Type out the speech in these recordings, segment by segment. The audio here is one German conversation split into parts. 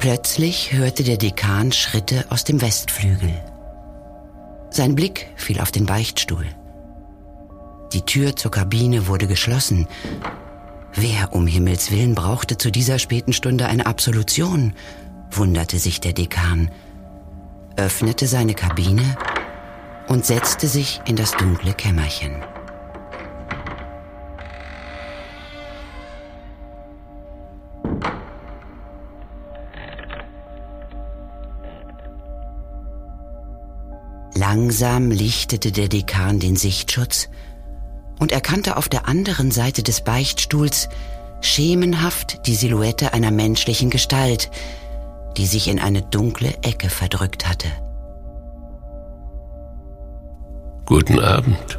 Plötzlich hörte der Dekan Schritte aus dem Westflügel. Sein Blick fiel auf den Beichtstuhl. Die Tür zur Kabine wurde geschlossen. Wer um Himmels Willen brauchte zu dieser späten Stunde eine Absolution, wunderte sich der Dekan, öffnete seine Kabine und setzte sich in das dunkle Kämmerchen. Langsam lichtete der Dekan den Sichtschutz und erkannte auf der anderen Seite des Beichtstuhls schemenhaft die Silhouette einer menschlichen Gestalt, die sich in eine dunkle Ecke verdrückt hatte. Guten Abend.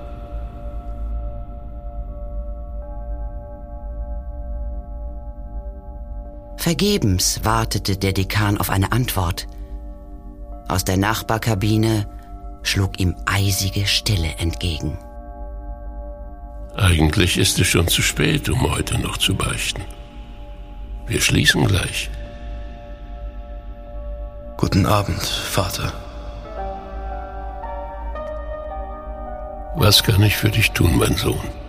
Vergebens wartete der Dekan auf eine Antwort. Aus der Nachbarkabine schlug ihm eisige Stille entgegen. Eigentlich ist es schon zu spät, um heute noch zu beichten. Wir schließen gleich. Guten Abend, Vater. Was kann ich für dich tun, mein Sohn?